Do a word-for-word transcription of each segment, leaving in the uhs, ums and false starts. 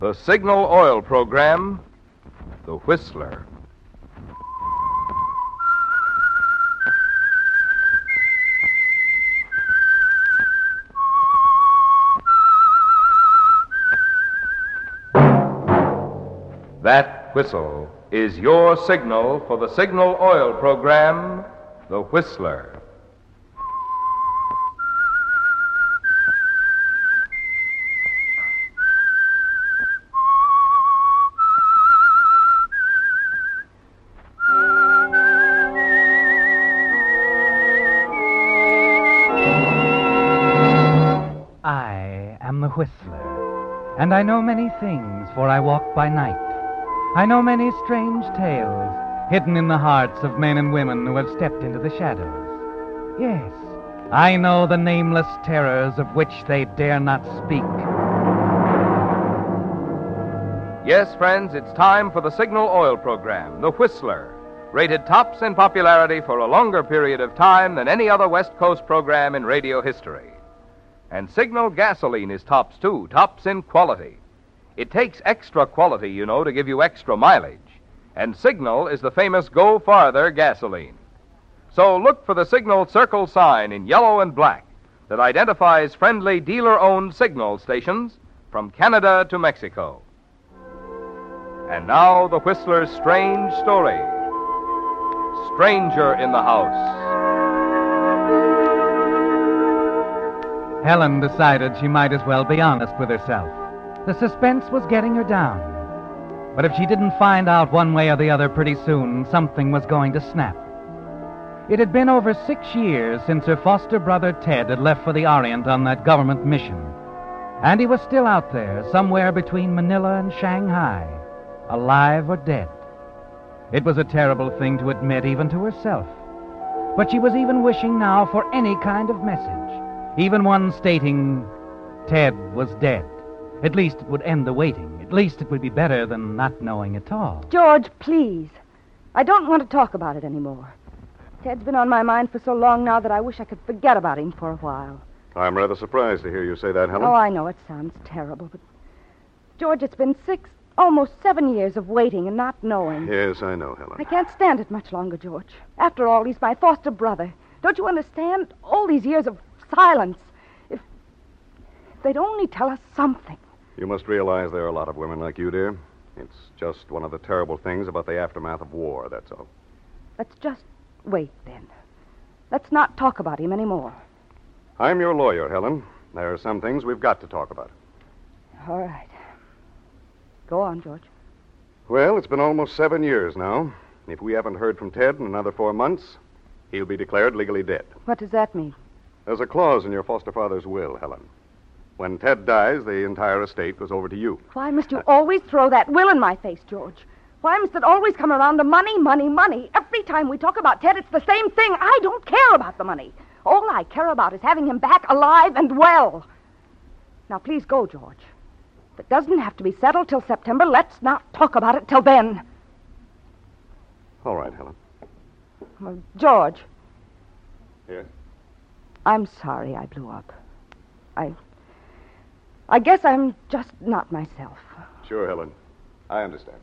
The Signal Oil Program, The Whistler. That whistle is your signal for the Signal Oil Program, The Whistler. I am the Whistler, and I know many things, for I walk by night. I know many strange tales hidden in the hearts of men and women who have stepped into the shadows. Yes, I know the nameless terrors of which they dare not speak. Yes, friends, it's time for the Signal Oil Program, The Whistler, rated tops in popularity for a longer period of time than any other West Coast program in radio history. And Signal gasoline is tops, too, tops in quality. It takes extra quality, you know, to give you extra mileage. And Signal is the famous Go Farther gasoline. So look for the Signal circle sign in yellow and black that identifies friendly dealer-owned Signal stations from Canada to Mexico. And now the Whistler's strange story. Stranger in the House. Helen decided she might as well be honest with herself. The suspense was getting her down. But if she didn't find out one way or the other pretty soon, something was going to snap. It had been over six years since her foster brother Ted had left for the Orient on that government mission. And he was still out there, somewhere between Manila and Shanghai, alive or dead. It was a terrible thing to admit even to herself. But she was even wishing now for any kind of message, even one stating Ted was dead. At least it would end the waiting. At least it would be better than not knowing at all. George, please. I don't want to talk about it anymore. Ted's been on my mind for so long now that I wish I could forget about him for a while. I'm rather surprised to hear you say that, Helen. Oh, I know it sounds terrible, but... George, it's been six, almost seven years of waiting and not knowing. Yes, I know, Helen. I can't stand it much longer, George. After all, he's my foster brother. Don't you understand? All these years of silence. If, if they'd only tell us something. You must realize there are a lot of women like you, dear. It's just one of the terrible things about the aftermath of war, that's all. Let's just wait, then. Let's not talk about him anymore. I'm your lawyer, Helen. There are some things we've got to talk about. All right. Go on, George. Well, it's been almost seven years now. If we haven't heard from Ted in another four months, he'll be declared legally dead. What does that mean? There's a clause in your foster father's will, Helen. When Ted dies, the entire estate goes over to you. Why must you always throw that will in my face, George? Why must it always come around to money, money, money? Every time we talk about Ted, it's the same thing. I don't care about the money. All I care about is having him back alive and well. Now, please go, George. If it doesn't have to be settled till September, let's not talk about it till then. All right, Helen. Well, George. Yes? I'm sorry I blew up. I... I guess I'm just not myself. Sure, Helen. I understand.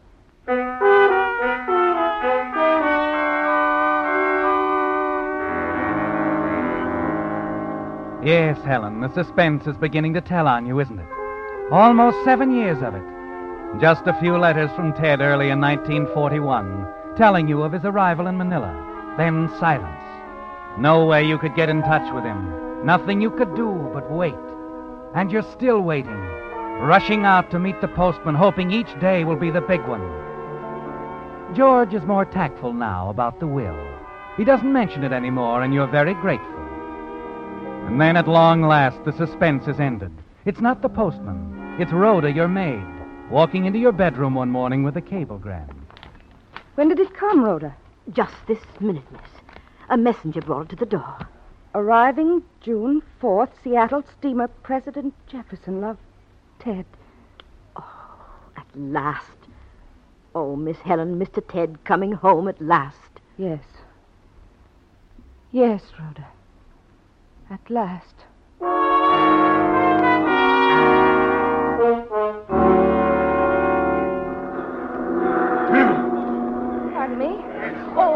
Yes, Helen, the suspense is beginning to tell on you, isn't it? Almost seven years of it. Just a few letters from Ted early in nineteen forty-one, telling you of his arrival in Manila. Then silence. No way you could get in touch with him. Nothing you could do but wait. And you're still waiting, rushing out to meet the postman, hoping each day will be the big one. George is more tactful now about the will. He doesn't mention it anymore, and you're very grateful. And then at long last, the suspense is ended. It's not the postman. It's Rhoda, your maid, walking into your bedroom one morning with a cablegram. When did it come, Rhoda? Just this minute, miss. A messenger brought it to the door. Arriving June fourth, Seattle steamer President Jefferson. Love, Ted. Oh, at last. Oh, Miss Helen, Mister Ted coming home at last. Yes. Yes, Rhoda. At last.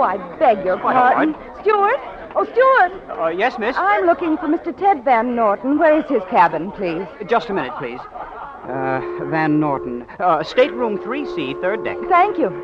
I beg your Quite all pardon. Stewart? Oh, Stewart. Uh, yes, miss? I'm looking for Mister Ted Van Norton. Where is his cabin, please? Just a minute, please. Uh, Van Norton. Uh, stateroom three C, third deck. Thank you.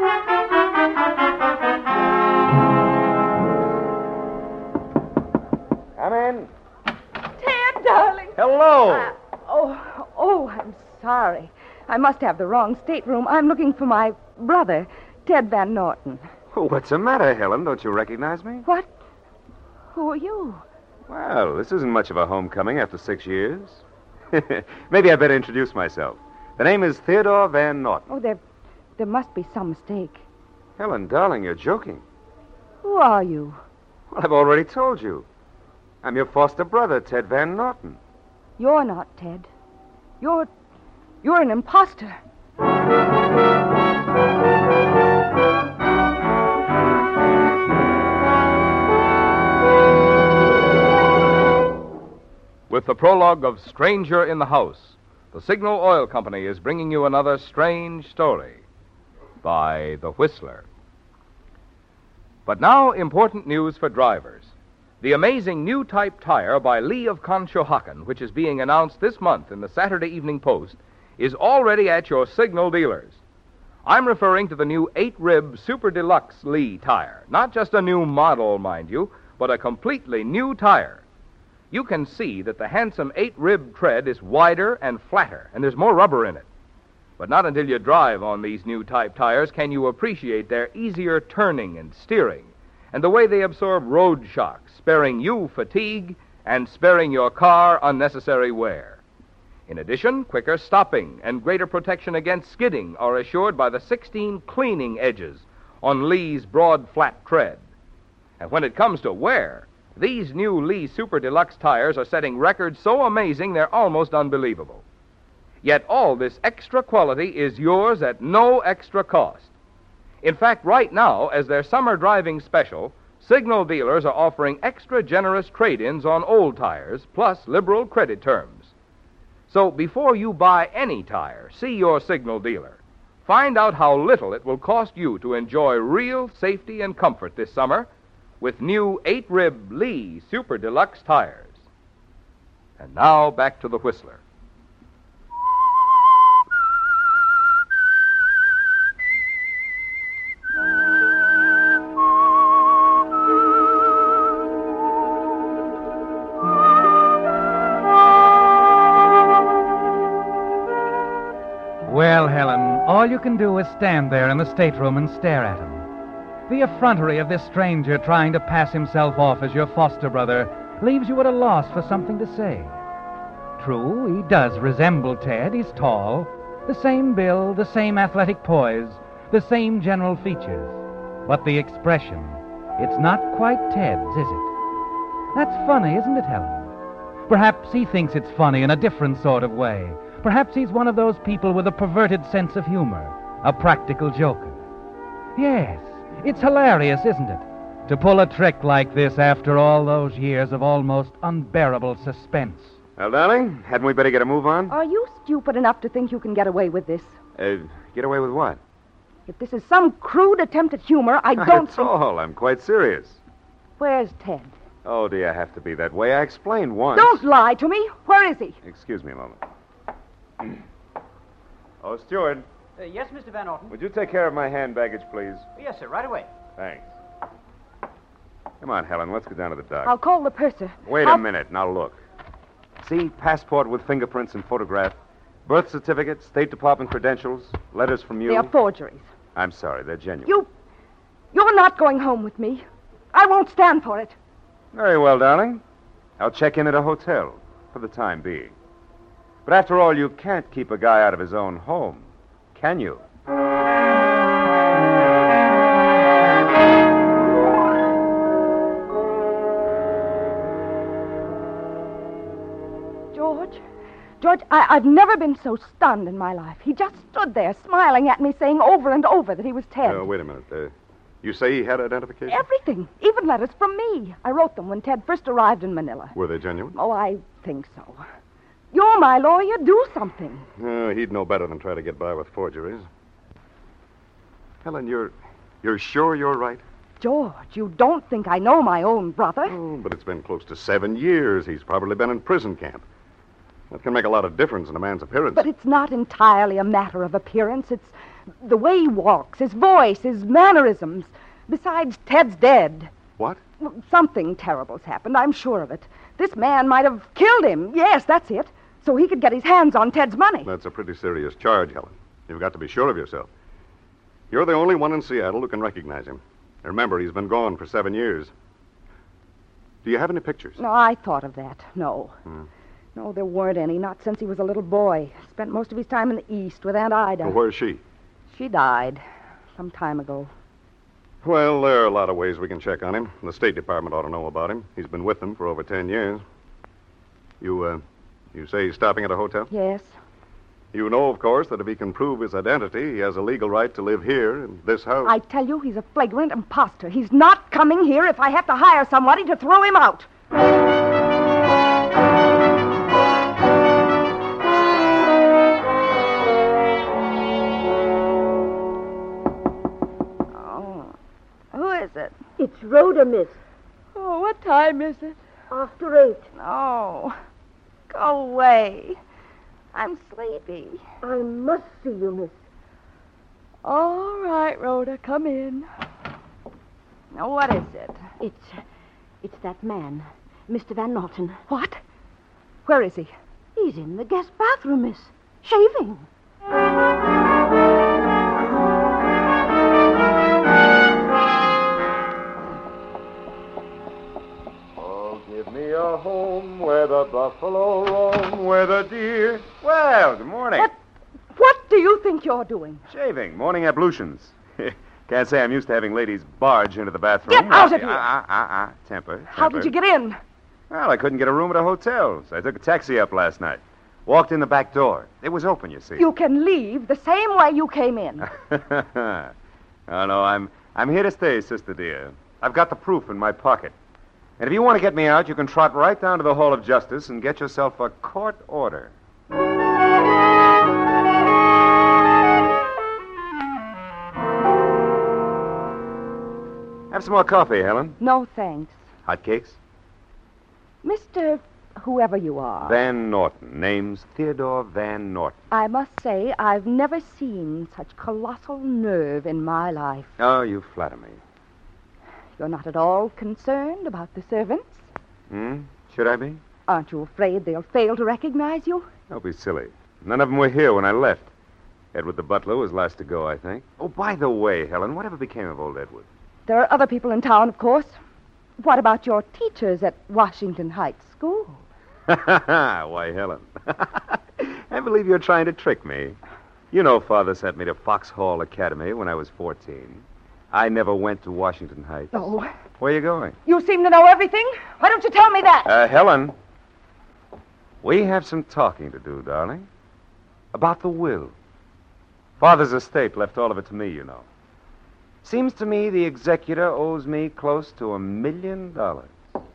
Come in. Ted, darling. Hello. Uh, oh, oh, I'm sorry. I must have the wrong stateroom. I'm looking for my brother, Ted Van Norton. What's the matter, Helen? Don't you recognize me? What? Who are you? Well, this isn't much of a homecoming after six years. Maybe I better introduce myself. The name is Theodore Van Norton. Oh, there, there must be some mistake. Helen, darling, you're joking. Who are you? Well, I've already told you. I'm your foster brother, Ted Van Norton. You're not Ted. You're, you're an imposter. With the prologue of Stranger in the House, the Signal Oil Company is bringing you another strange story by The Whistler. But now, important news for drivers. The amazing new type tire by Lee of Conshohocken, which is being announced this month in the Saturday Evening Post, is already at your Signal dealers. I'm referring to the new eight-rib Super Deluxe Lee tire. Not just a new model, mind you, but a completely new tire. You can see that the handsome eight-rib tread is wider and flatter, and there's more rubber in it. But not until you drive on these new type tires can you appreciate their easier turning and steering, and the way they absorb road shocks, sparing you fatigue and sparing your car unnecessary wear. In addition, quicker stopping and greater protection against skidding are assured by the sixteen cleaning edges on Lee's broad, flat tread. And when it comes to wear, these new Lee Super Deluxe tires are setting records so amazing they're almost unbelievable. Yet all this extra quality is yours at no extra cost. In fact, right now, as their summer driving special, Signal dealers are offering extra generous trade-ins on old tires, plus liberal credit terms. So before you buy any tire, see your Signal dealer. Find out how little it will cost you to enjoy real safety and comfort this summer with new eight-rib Lee Super Deluxe tires. And now back to the Whistler. Well, Helen, all you can do is stand there in the stateroom and stare at him. The effrontery of this stranger trying to pass himself off as your foster brother leaves you at a loss for something to say. True, he does resemble Ted. He's tall, the same build, the same athletic poise, the same general features. But the expression, it's not quite Ted's, is it? That's funny, isn't it, Helen? Perhaps he thinks it's funny in a different sort of way. Perhaps he's one of those people with a perverted sense of humor, a practical joker. Yes, it's hilarious, isn't it? To pull a trick like this after all those years of almost unbearable suspense. Well, darling, hadn't we better get a move on? Are you stupid enough to think you can get away with this? Uh, get away with what? If this is some crude attempt at humor, I Not don't at think... all. I'm quite serious. Where's Ted? Oh, do you have to be that way? I explained once. Don't lie to me. Where is he? Excuse me a moment. Oh, Steward, Uh, yes, Mister Van Norton. would you take care of my hand baggage, please? Yes, sir, right away. Thanks. Come on, Helen, let's go down to the dock. I'll call the purser. Wait I'll... a minute. Now look. See, passport with fingerprints and photograph, birth certificate, State Department credentials, letters from you. They are forgeries. I'm sorry, they're genuine. You... You're not going home with me. I won't stand for it. Very well, darling. I'll check in at a hotel for the time being. But after all, you can't keep a guy out of his own home, can you? George, George, I, I've never been so stunned in my life. He just stood there smiling at me, saying over and over that he was Ted. Uh, wait a minute. Uh, you say he had identification? Everything, even letters from me. I wrote them when Ted first arrived in Manila. Were they genuine? Oh, I think so. You're my lawyer. Do something. Uh, he'd know better than try to get by with forgeries. Helen, you're you're sure you're right? George, you don't think I know my own brother? Oh, but it's been close to seven years. He's probably been in prison camp. That can make a lot of difference in a man's appearance. But it's not entirely a matter of appearance. It's the way he walks, his voice, his mannerisms. Besides, Ted's dead. What? Well, something terrible's happened, I'm sure of it. This man might have killed him. Yes, that's it. So he could get his hands on Ted's money. That's a pretty serious charge, Helen. You've got to be sure of yourself. You're the only one in Seattle who can recognize him. Remember, he's been gone for seven years. Do you have any pictures? No, I thought of that. No. Hmm. No, there weren't any, not since he was a little boy. Spent most of his time in the East with Aunt Ida. Well, where's she? She died some time ago. Well, there are a lot of ways we can check on him. The State Department ought to know about him. He's been with them for over ten years. You, uh, you say he's stopping at a hotel? Yes. You know, of course, that if he can prove his identity, he has a legal right to live here in this house. I tell you, he's a flagrant imposter. He's not coming here if I have to hire somebody to throw him out. Oh, who is it? It's Rhoda, miss. Oh, what time is it? After eight. Oh, go away. I'm sleepy. I must see you, miss. All right, Rhoda, come in. Now, what is it? It's, it's that man, Mister Van Norton. What? Where is he? He's in the guest bathroom, miss. Shaving. Oh, give me a home where the buffalo roam, where the deer... Well, good morning. What, what do you think you're doing? Shaving, morning ablutions. Can't say I'm used to having ladies barge into the bathroom. Get out of here. Ah, ah, ah, ah. Temper, How temper. did you get in? Well, I couldn't get a room at a hotel, so I took a taxi up last night. Walked in the back door. It was open, you see. You can leave the same way you came in. Oh, no, I'm, I'm here to stay, sister dear. I've got the proof in my pocket. And if you want to get me out, you can trot right down to the Hall of Justice and get yourself a court order. Have some more coffee, Helen. No, thanks. Hot cakes? Mister whoever you are, Van Norton. Name's Theodore Van Norton. I must say I've never seen such colossal nerve in my life. Oh, you flatter me. You're not at all concerned about the servants? Hmm? Should I be? Aren't you afraid they'll fail to recognize you? Don't be silly. None of them were here when I left. Edward the butler was last to go, I think. Oh, by the way, Helen, whatever became of old Edward? There are other people in town, of course. What about your teachers at Washington Heights School? Why, Helen. I believe you're trying to trick me. You know Father sent me to Foxhall Academy when I was fourteen. I never went to Washington Heights. Oh, Where are you going? you seem to know everything. Why don't you tell me that? Uh, Helen, we have some talking to do, darling. About the will. Father's estate left all of it to me, you know. Seems to me the executor owes me close to a million dollars.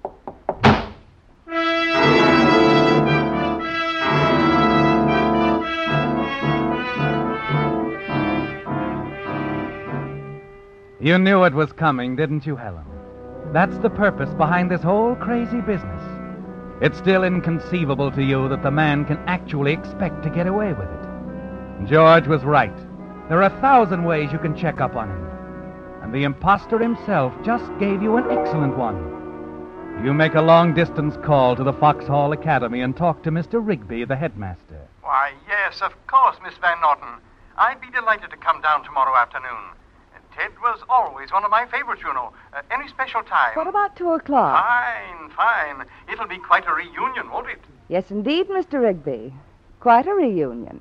You knew it was coming, didn't you, Helen? That's the purpose behind this whole crazy business. It's still inconceivable to you that the man can actually expect to get away with it. George was right. There are a thousand ways you can check up on him. And the imposter himself just gave you an excellent one. You make a long-distance call to the Foxhall Academy and talk to Mister Rigby, the headmaster. Why, yes, of course, Miss Van Norton. I'd be delighted to come down tomorrow afternoon. Ted was always one of my favorites, you know. Uh, any special time? What about two o'clock? Fine, fine. It'll be quite a reunion, won't it? Yes, indeed, Mister Rigby. Quite a reunion.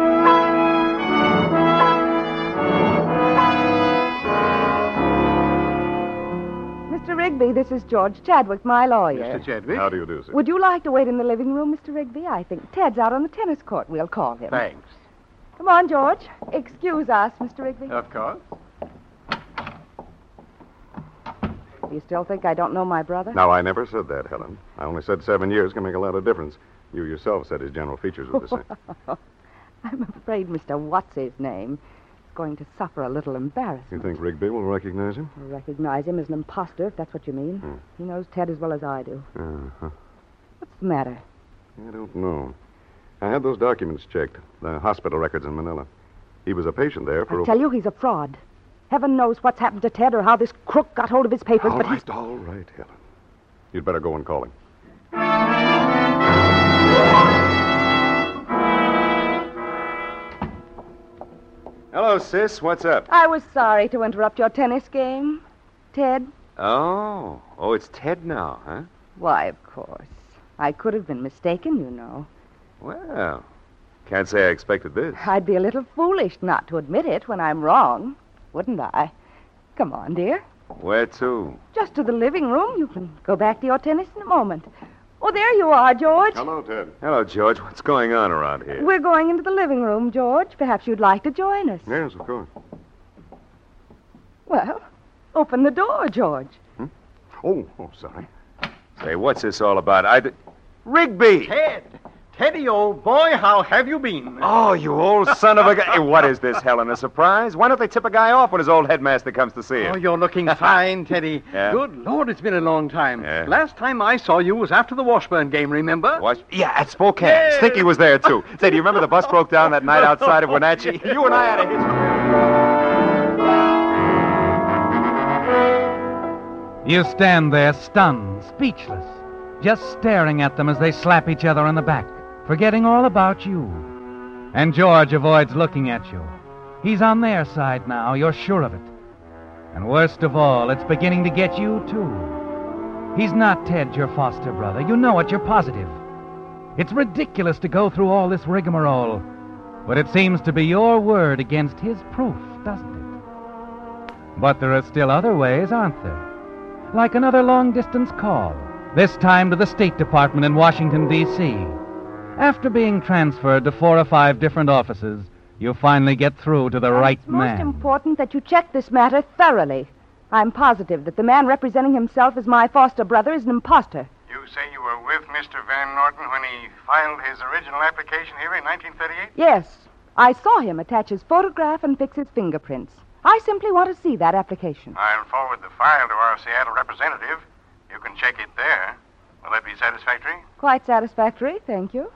Mister Rigby, this is George Chadwick, my lawyer. Mister Chadwick? How do you do, sir? Would you like to wait in the living room, Mister Rigby? I think Ted's out on the tennis court. We'll call him. Thanks. Come on, George. Excuse us, Mister Rigby. Of course. Do you still think I don't know my brother? Now, I never said that, Helen. I only said seven years can make a lot of difference. You yourself said his general features were the same. I'm afraid Mister What's-his-name going to suffer a little embarrassment. You think Rigby will recognize him? I'll recognize him as an imposter, if that's what you mean. Hmm. He knows Ted as well as I do. Uh-huh. What's the matter? I don't know. I had those documents checked, the hospital records in Manila. He was a patient there for I a... tell you, he's a fraud. Heaven knows what's happened to Ted or how this crook got hold of his papers, All but right, he's... all right, Helen. You'd better go and call him. Hello, sis. What's up? I was sorry to interrupt your tennis game. Ted? Oh. Oh, it's Ted now, huh? Why, of course. I could have been mistaken, you know. Well, can't say I expected this. I'd be a little foolish not to admit it when I'm wrong, wouldn't I? Come on, dear. Where to? Just to the living room. You can go back to your tennis in a moment. Oh, there you are, George. Hello, Ted. Hello, George. What's going on around here? We're going into the living room, George. Perhaps you'd like to join us. Yes, of course. Well, open the door, George. Oh, oh, sorry. Say, what's this all about? I... D- Rigby! Ted! Teddy, old boy, how have you been? Oh, you old son of a guy. Hey, what is this, Helen? A surprise? Why don't they tip a guy off when his old headmaster comes to see him? Oh, you're looking fine, Teddy. Yeah? Good Lord, it's been a long time. Yeah. Last time I saw you was after the Washburn game, remember? What? Yeah, at Spokane. Yes. Stinky was there, too. Say, do you remember the bus broke down that night outside of Wenatchee? You and I had a history. You stand there stunned, speechless, just staring at them as they slap each other on the back, forgetting all about you. And George avoids looking at you. He's on their side now, you're sure of it. And worst of all, it's beginning to get you, too. He's not Ted, your foster brother. You know it, you're positive. It's ridiculous to go through all this rigmarole, but it seems to be your word against his proof, doesn't it? But there are still other ways, aren't there? Like another long-distance call, this time to the State Department in Washington, D C After being transferred to four or five different offices, you finally get through to the And right it's most man. important that you check this matter thoroughly. I'm positive that the man representing himself as my foster brother is an imposter. You say you were with Mister Van Norton when he filed his original application here in nineteen thirty-eight? Yes, I saw him attach his photograph and fix his fingerprints. I simply want to see that application. I'll forward the file to our Seattle representative. You can check it there. Will that be satisfactory? Quite satisfactory, thank you.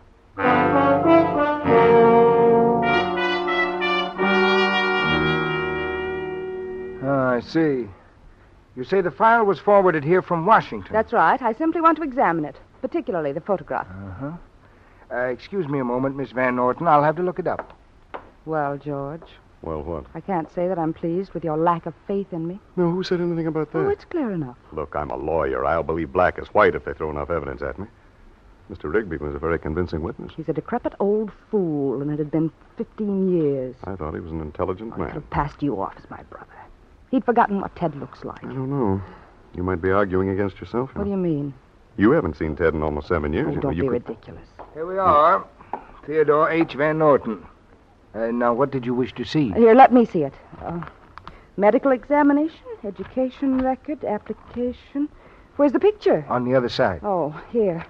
Ah, I see. You say the file was forwarded here from Washington. That's right. I simply want to examine it, particularly the photograph. Uh-huh. Uh, excuse me a moment, Miss Van Norton. I'll have to look it up. Well, George, Well, what? I can't say that I'm pleased with your lack of faith in me. No, who said anything about that? Oh, it's clear enough. Look, I'm a lawyer. I'll believe black as white if they throw enough evidence at me. Mister Rigby was a very convincing witness. He's a decrepit old fool, and it had been fifteen years. I thought he was an intelligent I could man. have passed you off as my brother. He'd forgotten what Ted looks like. I don't know. You might be arguing against yourself. What do you mean? You haven't seen Ted in almost seven years. Oh, You know, don't you be could- ridiculous. Here we are. Theodore H. Van Norton. Uh, now, what did you wish to see? Here, let me see it. Uh, medical examination, education record, application. Where's the picture? On the other side. Oh, here.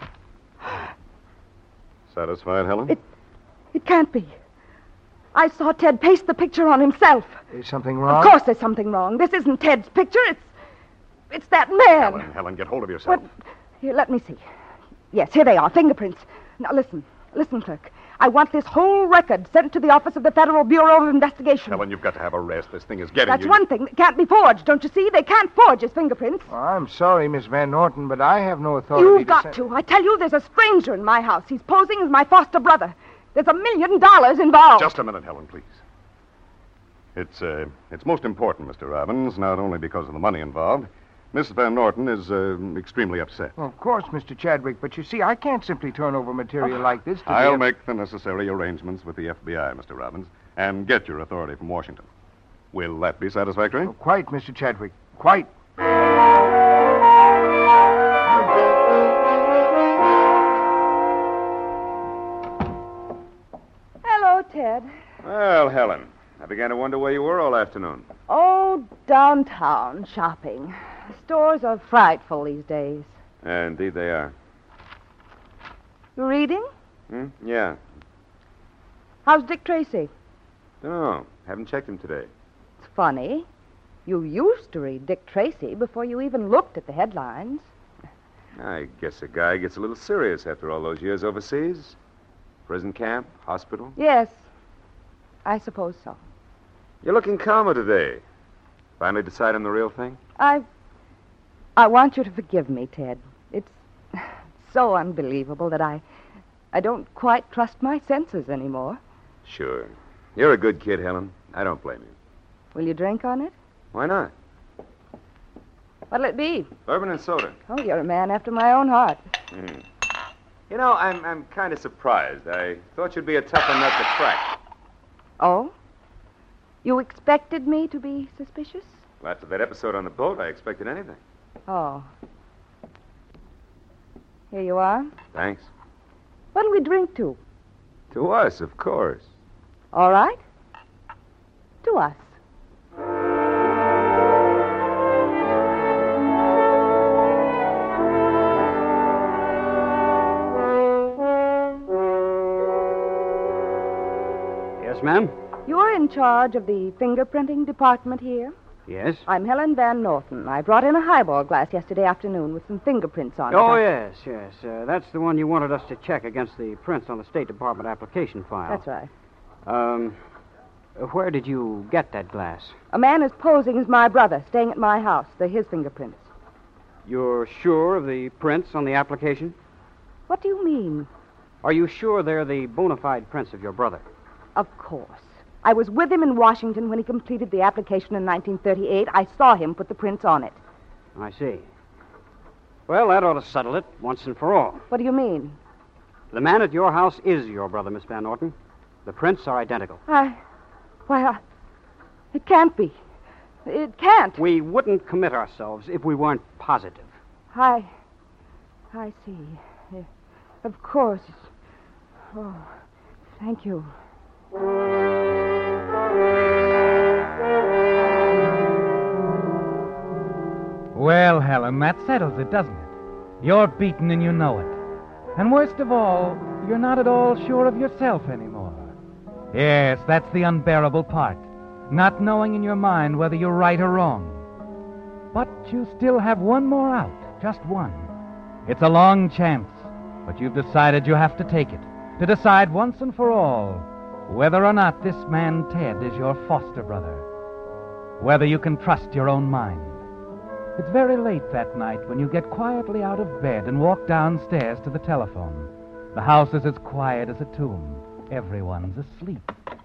Satisfied, Helen? It it can't be. I saw Ted paste the picture on himself. Is something wrong? Of course there's something wrong. This isn't Ted's picture. It's it's that man. Helen, Helen, get hold of yourself. What? Here, let me see. Yes, here they are, fingerprints. Now listen, listen, clerk. I want this whole record sent to the office of the Federal Bureau of Investigation. Helen, you've got to have a rest. This thing is getting That's you. one thing that can't be forged, don't you see? They can't forge his fingerprints. Oh, I'm sorry, Miss Van Norton, but I have no authority You've to got send- to. I tell you, there's a stranger in my house. He's posing as my foster brother. There's a million dollars involved. Just a minute, Helen, please. It's, uh, it's most important, Mister Robbins, not only because of the money involved. Missus Van Norton is uh, extremely upset. Well, of course, Mister Chadwick, but you see, I can't simply turn over material like this to the I'll F- make the necessary arrangements with the F B I, Mister Robbins, and get your authority from Washington. Will that be satisfactory? Oh, quite, Mister Chadwick. Quite. Hello, Ted. Well, Helen, I began to wonder where you were all afternoon. Oh, downtown shopping. The stores are frightful these days. Uh, indeed they are. You reading? Hmm? Yeah. How's Dick Tracy? No, haven't checked him today. It's funny. You used to read Dick Tracy before you even looked at the headlines. I guess a guy gets a little serious after all those years overseas. Prison camp, hospital. Yes, I suppose so. You're looking calmer today. Finally decide on the real thing? I... I want you to forgive me, Ted. It's so unbelievable that I... I don't quite trust my senses anymore. Sure. You're a good kid, Helen. I don't blame you. Will you drink on it? Why not? What'll it be? Bourbon and soda. Oh, you're a man after my own heart. Mm. You know, I'm I'm kind of surprised. I thought you'd be a tougher nut to crack. Oh? You expected me to be suspicious? Well, after that episode on the boat, I expected anything. Oh. Here you are. Thanks. What'll we drink to? To us, of course. All right. To us. Yes, ma'am? You're in charge of the fingerprinting department here? Yes? I'm Helen Van Norton. I brought in a highball glass yesterday afternoon with some fingerprints on it. Oh, I... yes, yes. Uh, that's the one you wanted us to check against the prints on the State Department application file. That's right. Um, where did you get that glass? A man is posing as my brother, staying at my house. They're his fingerprints. You're sure of the prints on the application? What do you mean? Are you sure they're the bona fide prints of your brother? Of course. I was with him in Washington when he completed the application in nineteen thirty-eight. I saw him put the prints on it. I see. Well, that ought to settle it once and for all. What do you mean? The man at your house is your brother, Miss Van Norton. The prints are identical. I... Why, I... It can't be. It can't. We wouldn't commit ourselves if we weren't positive. I... I see. Uh, of course. Oh, thank you. Well, Helen, that settles it, doesn't it? You're beaten and you know it. And worst of all, you're not at all sure of yourself anymore. Yes, that's the unbearable part. Not knowing in your mind whether you're right or wrong. But you still have one more out, just one. It's a long chance, but you've decided you have to take it, to decide once and for all whether or not this man Ted is your foster brother, whether you can trust your own mind. It's very late that night when you get quietly out of bed and walk downstairs to the telephone. The house is as quiet as a tomb. Everyone's asleep.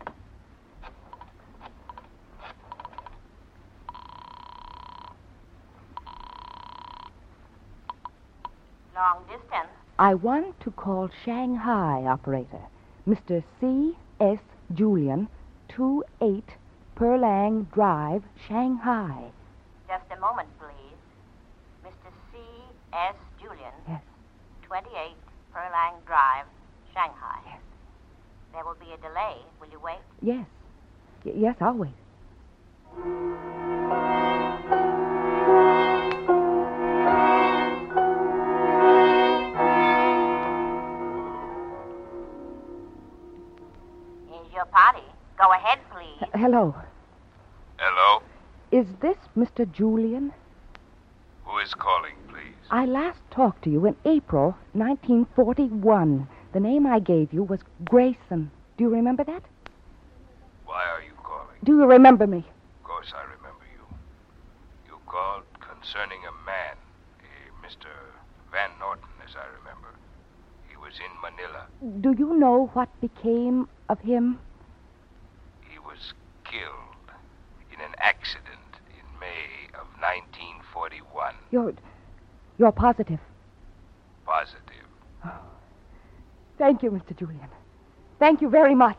Long distance. I want to call Shanghai, operator. Mister C S. Julian, two eight Perlang Drive, Shanghai. Just a moment, please. Mister C S. Julian. Yes. twenty-eight Perlang Drive, Shanghai. Yes. There will be a delay. Will you wait? Yes. Y- yes, I'll wait. Here's your party. Go ahead, please. Uh, hello. Hello? Is this Mister Julian? Who is calling, please? I last talked to you in April nineteen forty-one. The name I gave you was Grayson. Do you remember that? Why are you calling? Do you remember me? Of course I remember you. You called concerning a man, a Mister Van Norton, as I remember. He was in Manila. Do you know what became of him? He was killed in an accident in May of nineteen forty-one. You're... You're positive. Positive. Thank you, Mister Julian. Thank you very much.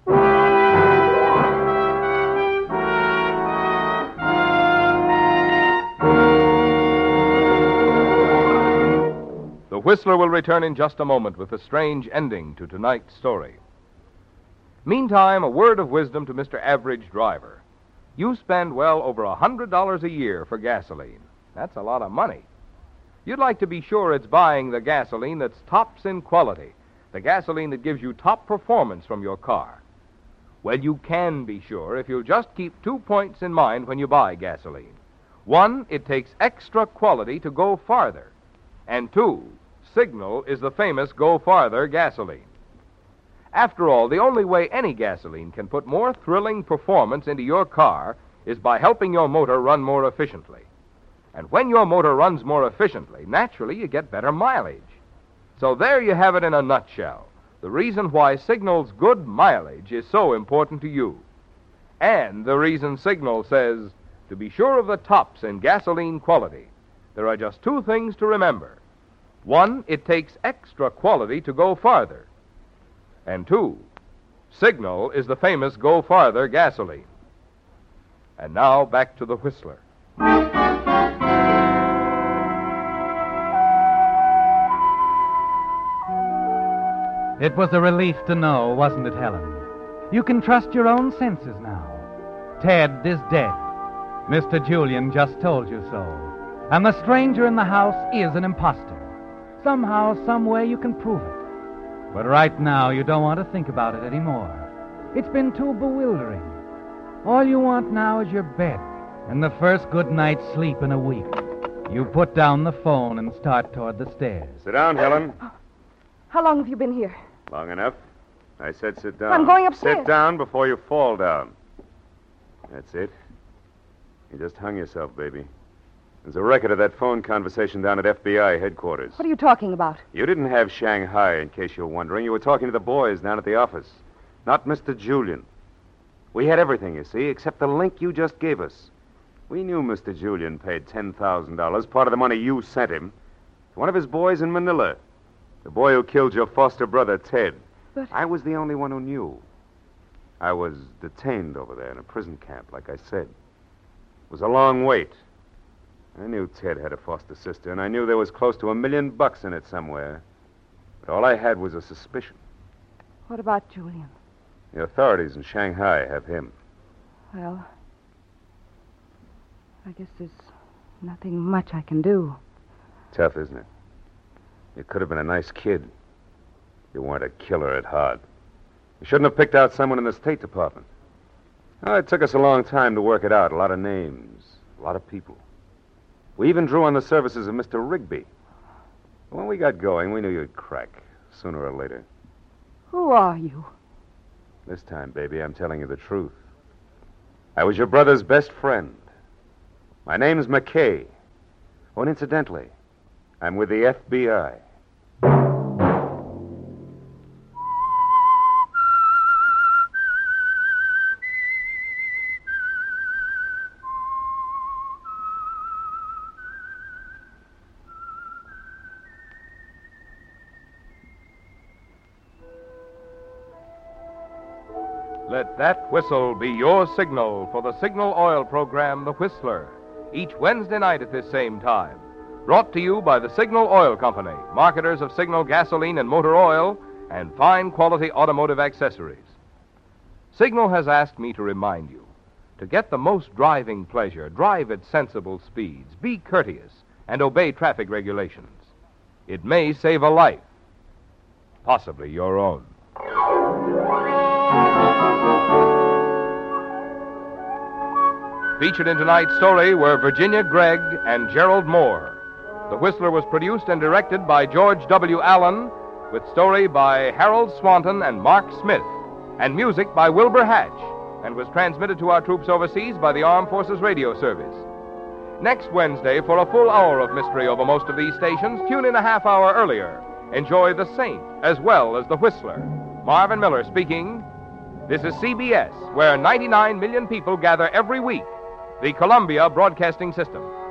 The Whistler will return in just a moment with a strange ending to tonight's story. Meantime, a word of wisdom to Mister Average Driver. You spend well over a hundred dollars a year for gasoline. That's a lot of money. You'd like to be sure it's buying the gasoline that's tops in quality, the gasoline that gives you top performance from your car. Well, you can be sure if you'll just keep two points in mind when you buy gasoline. One, it takes extra quality to go farther. And two, Signal is the famous Go Farther gasoline. After all, the only way any gasoline can put more thrilling performance into your car is by helping your motor run more efficiently. And when your motor runs more efficiently, naturally you get better mileage. So there you have it in a nutshell. The reason why Signal's good mileage is so important to you. And the reason Signal says, to be sure of the tops in gasoline quality, there are just two things to remember. One, it takes extra quality to go farther. And two, Signal is the famous Go Farther gasoline. And now back to the Whistler. It was a relief to know, wasn't it, Helen? You can trust your own senses now. Ted is dead. Mister Julian just told you so. And the stranger in the house is an imposter. Somehow, some way you can prove it. But right now, you don't want to think about it anymore. It's been too bewildering. All you want now is your bed and the first good night's sleep in a week. You put down the phone and start toward the stairs. Sit down, Helen. How long have you been here? Long enough. I said sit down. I'm going upstairs. Sit down before you fall down. That's it. You just hung yourself, baby. There's a record of that phone conversation down at F B I headquarters. What are you talking about? You didn't have Shanghai, in case you're wondering. You were talking to the boys down at the office. Not Mister Julian. We had everything, you see, except the link you just gave us. We knew Mister Julian paid ten thousand dollars, part of the money you sent him, to one of his boys in Manila. The boy who killed your foster brother, Ted. But... I was the only one who knew. I was detained over there in a prison camp, like I said. It was a long wait. I knew Ted had a foster sister, and I knew there was close to a million bucks in it somewhere. But all I had was a suspicion. What about Julian? The authorities in Shanghai have him. Well, I guess there's nothing much I can do. Tough, isn't it? You could have been a nice kid. You weren't a killer at heart. You shouldn't have picked out someone in the State Department. Oh, it took us a long time to work it out. A lot of names, a lot of people. We even drew on the services of Mister Rigby. When we got going, we knew you'd crack, sooner or later. Who are you? This time, baby, I'm telling you the truth. I was your brother's best friend. My name's McKay. Oh, and incidentally, I'm with the F B I. Let that whistle be your signal for the Signal Oil program, The Whistler, each Wednesday night at this same time. Brought to you by the Signal Oil Company, marketers of Signal gasoline and motor oil and fine quality automotive accessories. Signal has asked me to remind you, to get the most driving pleasure, drive at sensible speeds, be courteous, and obey traffic regulations. It may save a life, possibly your own. Featured in tonight's story were Virginia Gregg and Gerald Moore. The Whistler was produced and directed by George W. Allen, with story by Harold Swanton and Mark Smith, and music by Wilbur Hatch, and was transmitted to our troops overseas by the Armed Forces Radio Service. Next Wednesday, for a full hour of mystery over most of these stations, tune in a half hour earlier. Enjoy The Saint as well as The Whistler. Marvin Miller speaking. This is C B S, where ninety-nine million people gather every week. The Columbia Broadcasting System.